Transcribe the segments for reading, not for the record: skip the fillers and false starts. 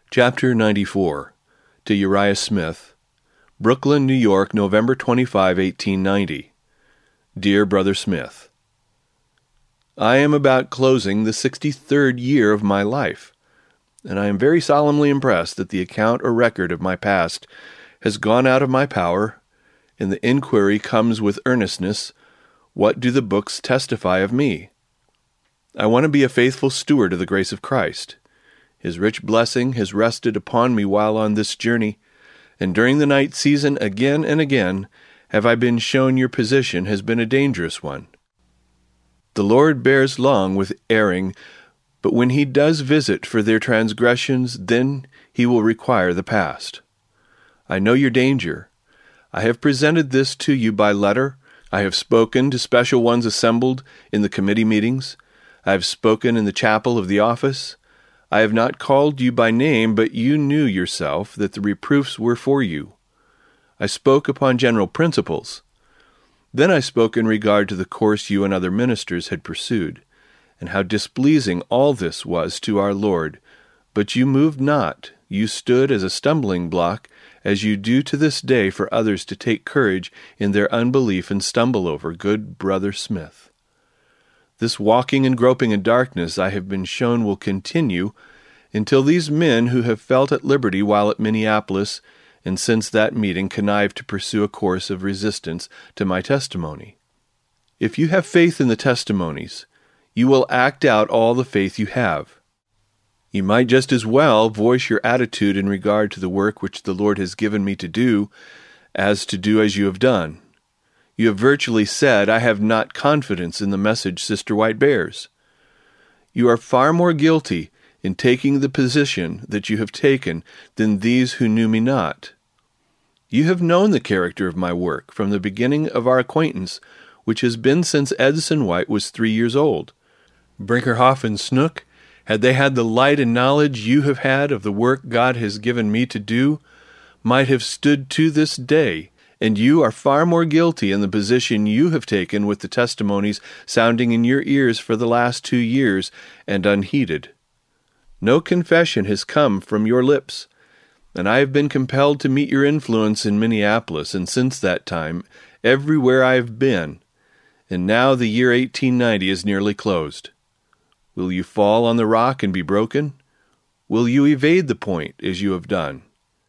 Chapter 94. To Uriah Smith. Brooklyn, New York, November 25, 1890. Dear Brother Smith, I am about closing the 63rd year of my life, and I am very solemnly impressed that the account or record of my past has gone out of my power, and the inquiry comes with earnestness, what do the books testify of me? I want to be a faithful steward of the grace of Christ. His rich blessing has rested upon me while on this journey, and during the night season again and again have I been shown your position has been a dangerous one. The Lord bears long with erring, but when he does visit for their transgressions, then he will require the past. I know your danger. I have presented this to you by letter. I have spoken to special ones assembled in the committee meetings. I have spoken in the chapel of the office. I have not called you by name, but you knew yourself that the reproofs were for you. I spoke upon general principles. Then I spoke in regard to the course you and other ministers had pursued, and how displeasing all this was to our Lord. But you moved not. You stood as a stumbling block, as you do to this day for others to take courage in their unbelief and stumble over, good Brother Smith. This walking and groping in darkness I have been shown will continue until these men who have felt at liberty while at Minneapolis and since that meeting connive to pursue a course of resistance to my testimony. If you have faith in the testimonies, you will act out all the faith you have. You might just as well voice your attitude in regard to the work which the Lord has given me to do as you have done. You have virtually said, I have not confidence in the message Sister White bears. You are far more guilty in taking the position that you have taken than these who knew me not. You have known the character of my work from the beginning of our acquaintance, which has been since Edson White was 3 years old. Brinkerhoff and Snook, had they had the light and knowledge you have had of the work God has given me to do, might have stood to this day, and you are far more guilty in the position you have taken with the testimonies sounding in your ears for the last 2 years and unheeded. No confession has come from your lips, and I have been compelled to meet your influence in Minneapolis, and since that time, everywhere I have been, and now the year 1890 is nearly closed. Will you fall on the rock and be broken? Will you evade the point as you have done?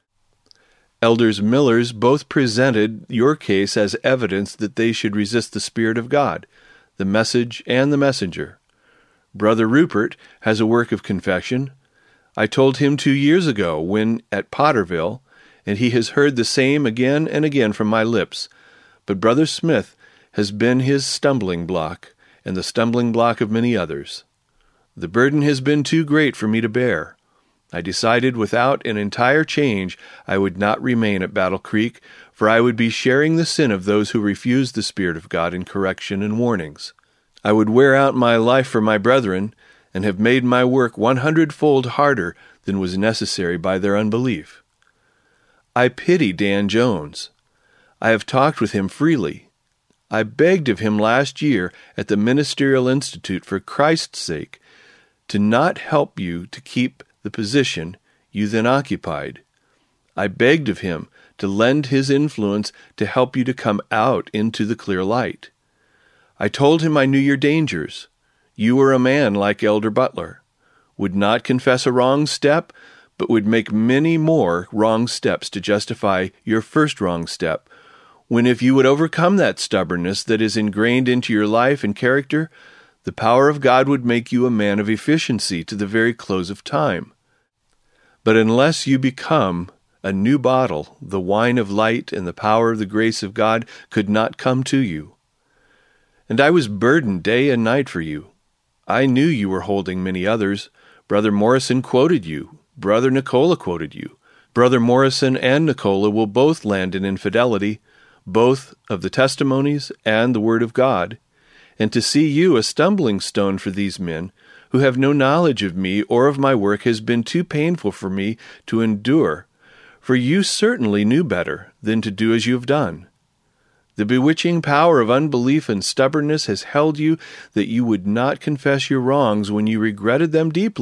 Elders Millers both presented your case as evidence that they should resist the Spirit of God, the message and the messenger. Brother Rupert has a work of confession. I told him 2 years ago when at Potterville, and he has heard the same again and again from my lips. But Brother Smith has been his stumbling block, and the stumbling block of many others. The burden has been too great for me to bear. I decided without an entire change I would not remain at Battle Creek, for I would be sharing the sin of those who refused the Spirit of God in correction and warnings. I would wear out my life for my brethren, and have made my work 100-fold harder than was necessary by their unbelief. I pity Dan Jones. I have talked with him freely. I begged of him last year at the Ministerial Institute for Christ's sake to not help you to keep the position you then occupied. I begged of him to lend his influence to help you to come out into the clear light. I told him I knew your dangers. You were a man like Elder Butler, would not confess a wrong step, but would make many more wrong steps to justify your first wrong step, when if you would overcome that stubbornness that is ingrained into your life and character, the power of God would make you a man of efficiency to the very close of time. But unless you become a new bottle, the wine of light and the power of the grace of God could not come to you. And I was burdened day and night for you. I knew you were holding many others. Brother Morrison quoted you. Brother Nicola quoted you. Brother Morrison and Nicola will both land in infidelity, both of the testimonies and the Word of God. And to see you a stumbling stone for these men, who have no knowledge of me or of my work, has been too painful for me to endure, for you certainly knew better than to do as you have done. The bewitching power of unbelief and stubbornness has held you that you would not confess your wrongs when you regretted them deeply,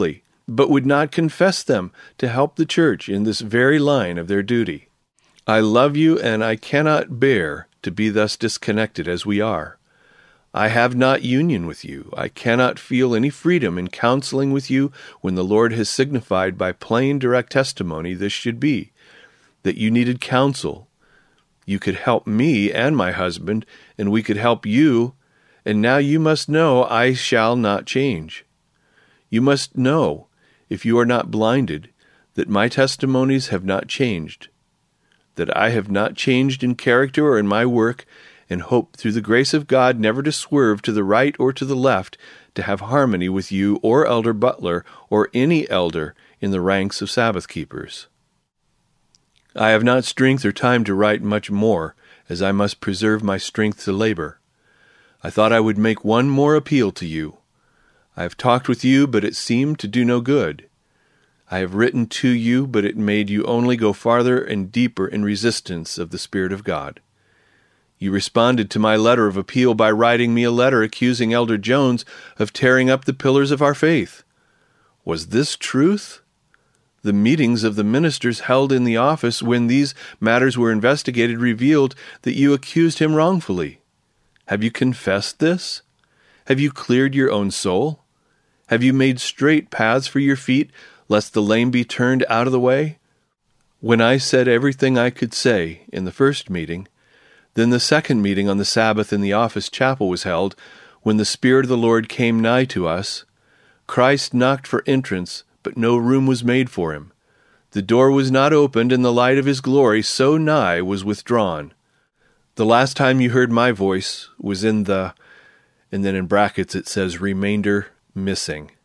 but would not confess them to help the church in this very line of their duty. I love you, and I cannot bear to be thus disconnected as we are. I have not union with you. I cannot feel any freedom in counseling with you when the Lord has signified by plain, direct testimony this should be, that you needed counsel. You could help me and my husband, and we could help you, and now you must know I shall not change. You must know, if you are not blinded, that my testimonies have not changed, that I have not changed in character or in my work, and hope through the grace of God never to swerve to the right or to the left to have harmony with you or Elder Butler or any elder in the ranks of Sabbath keepers. I have not strength or time to write much more, as I must preserve my strength to labor. I thought I would make one more appeal to you. I have talked with you, but it seemed to do no good. I have written to you, but it made you only go farther and deeper in resistance of the Spirit of God. You responded to my letter of appeal by writing me a letter accusing Elder Jones of tearing up the pillars of our faith. Was this truth? The meetings of the ministers held in the office when these matters were investigated revealed that you accused him wrongfully. Have you confessed this? Have you cleared your own soul? Have you made straight paths for your feet, lest the lame be turned out of the way? When I said everything I could say in the first meeting, then the second meeting on the Sabbath in the office chapel was held, when the Spirit of the Lord came nigh to us. Christ knocked for entrance, but no room was made for him. The door was not opened, and the light of his glory so nigh was withdrawn. The last time you heard my voice was in the, and then in brackets it says, remainder missing.